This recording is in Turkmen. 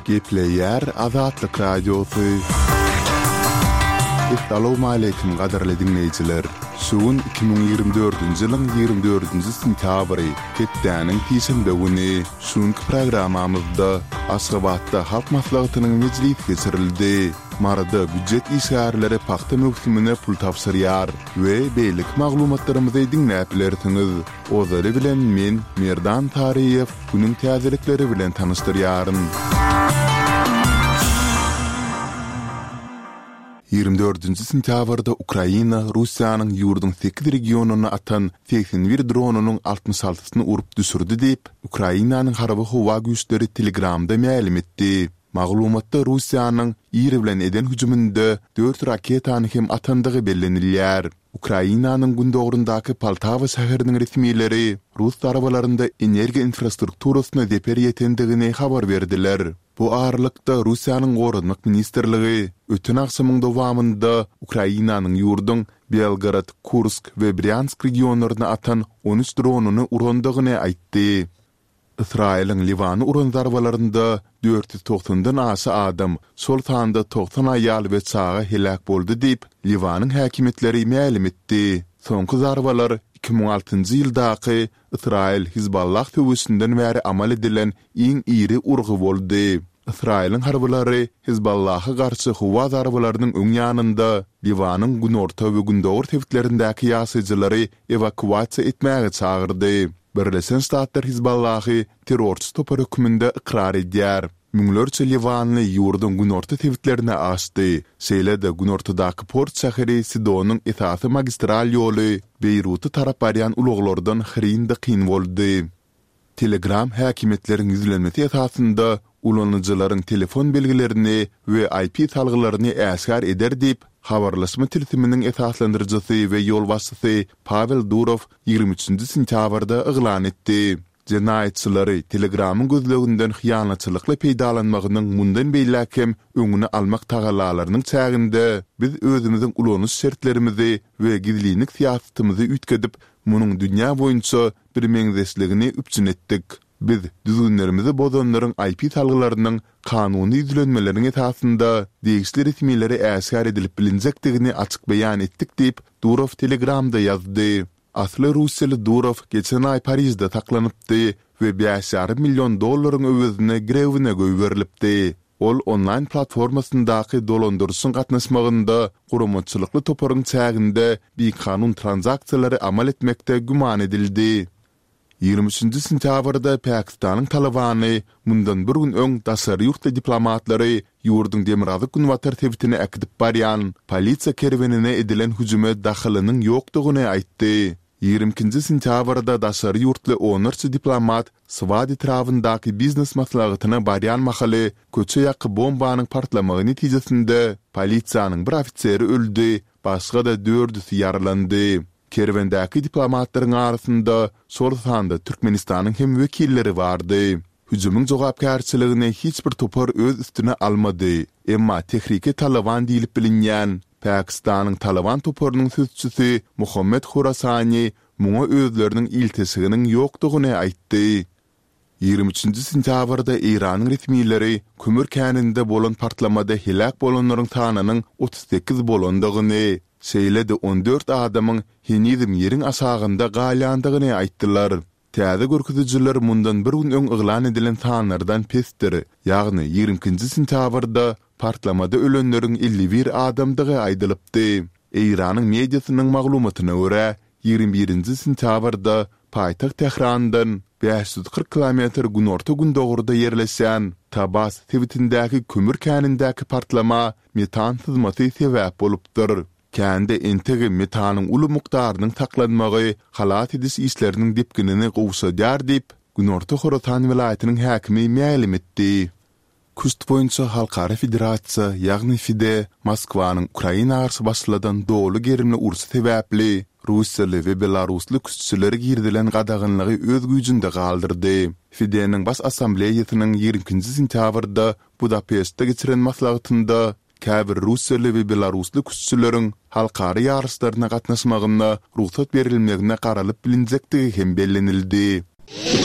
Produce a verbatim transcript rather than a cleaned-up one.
Gepleyer Azatlyk Radiosu. Assalamu alaykum gaderli dinleyijiler. Suun iki bin ýygrimi dördünji ýylyň ýygrimi dördünji sentýabry ketdäniň pisinde güni şuňky programamyzda Aşgabatda halk maslahatynyň mejlisi geçirildi. Marada büdjet işgärleri paxta mövsümine pul tapşyrýar we beýlik maglumatlarymyzy dinläp bilersiňiz. Ozary bilen men Merdan Tariýew günüň täzelikleri bilen tanyşdyrýarym. ýygrimi dördünji sentýabrda Ukraina Russiýanyň ýurdun sekiz regionuny atan seksen bir dronunyň altmış altysyny urup düşürdi diýip Ukrainanyň harby howa güýçleri Telegramda ma'lum etdi. Maglumatda Russiýanyň ýeri bilen eden hüjüminde dört raketany hem atandygy bellenilýär. Ukrainanyň gündogrundaky Poltava şäheriniň resmiýetleri Rus tarabalarynda energiýa infrastrukturasyna zeper ýetendigini habar berdiler. Bu ağırlıkta Russiýanyň Gorunmak Ministrligi ötün akşamyň dowamında Ukrainanyň ýurdun Belgrad, Kursk we Bryansk regionlaryna atan on üç dronuny urandygyny aýtdy. Israýelyň Liwany uran zarbalarynda dört yüz toksondan aşy adam, şol sanda toksan aýal we çaga helak boldy diýip Liwanyň häkimetleri ma'lum etdi. Soňky zarbalar iki bin altynjy ýyldaky Israýil Hizballah töwüsünden bäri amal edilen iň iri urgy boldy. Israýlyň harbylary Hizballaha garşy howa zarbalarynyň öň ýanynda Liwanyň günorta we gündogor tewitlerindäki ýasyjylary evakuasiýa etmäge çagyrdy. Birleşen Ştatlar Hizballahy terrorçy topar hökmünde ikrar edýär. Müňlerçe Liwanly ýurdun günorta tewitlerine açdy. Şeýle-de günortadaky port şäheri Sidonyň esasy magistral ýoly Beyruty tarap barýan uluglardan hirinde kyn boldy. Telegram häkimetleriň ýüzlenmesi esasında ulanıcıların telefon belgilerini ve I P salgylaryny äsgär eder diýip habarlaşma tilsiminiň esaslandyrjysy we ýolbaşçysy Pavel Durov ýygrimi üçinji sentýabrda eglan etdi. Jenaýetçilary Telegramyň gözleginden hyýanatçylykly peýdalanmagynyň mundan beýläkem öňüne almak tagalalarynyň çäginde biz özümiziň ulanyş şertlerimizi we gizlilik siýasatymyzy ütkedip munyň dünýä boýunça bir meňzesligini üpçün etdik. Biz düzgünlerimizi bozanlaryň I P salgylarynyň kanuny ýüzlenmeleriniň esasında degişli resmiýetleri äsgär edilip bilinjekdigini açyk beýan etdik diýip Durov Telegramda ýazdy. Asly Russiýaly Durov geçen ay Parisde taklanypdy we beş ýarym million dollaryň öwezine grewine göýberilipdi. Ol online platformasyndaky dolandyrşyň gatnaşmagynda guramaçylykly toparyň çäginde bir kanun transaksiýalary amal etmekde güman edildi. ýygrimi üçinji sentýabrda Pakistanyň Talabany mundan bir gün öň daşary ýurtda diplomatlary ýurdun demirazy günwatar tewitini äkidip barýan polisiýa kerwenine edilen hüjüme daxylynyň ýokdugyny aýtdy. ýygrimi ikinji sentýabrda daşary ýurtly onurçy diplomat Swadi trawyndaky biznes maslahatyna barýan mahaly köçe ýaky bombanyň partlamagy netijesinde polisiýanyň bir ofiseri öldü, başga da dört yüz ýaralandy. Kerwendäki diplomatlaryň arasynda şol sanda Türkmenistanyň hem wekilleri bardy. Hüjümüň jogapkärçiligini hiç bir topar öz üstüne almady. Emma tehrike Taliban diýilip bilinýän Pakistanyň Taliban toparynyň sözçüsi Muhammed Khorasani muňa özleriniň iltisiginiň ýokdugyny aýtdy. ýygrimi üçinji sentýabrda Iranyň resmiýetleri kömür käninde bolan partlamada helak bolanlaryň sanynyň otuz sekiz bolandygyny, şeýle-de on dört adamyň henizim ýeriň aşagynda galýandygyny aýtdylar. Täze görkezijler mundan bir gün öň eglan edilen sanlardan pesdir. Ýagny ýygrimi ikinji sentýabrda partlamada ölenleriň elli bir adamdygy aýdylypdy. Iranyň mediasynyň maglumatyna görä ýygrimi birinji sentýabrda paýtagt Tehrandan beş yüz kırk kilometr günorta gündogurda yerleşen Tabas tewitindäki kömür känindäki partlama metan sızmasy sebäp bolupdyr. Kände entegi metanyň uly mukdarynyň taklanmagy halat edis işleriniň dipkinini gowşadýar diýip Günorta Horatan vilayatynyň häkimi ma'lum etdi. Kust boýunça Halkara Federasiýa ýagny Fide Moskwanyň Ukraina arsy başladan dowlu gerimli ursy sebäpli Russiýaly we Belarusly küçüleri girdilen gadagynlygy öz güýjünde galdyrdy. Fide'niň bas assambleýasynyň ýygrimi ikinji sentýabrda Budapestde geçiren maslahatynda käbir Russiýaly we Belarusly küçüleriň halkary ýarışlaryna gatnaşmagyna ruhsat berilmegine garalyp bilinjekdigi hem bellenildi.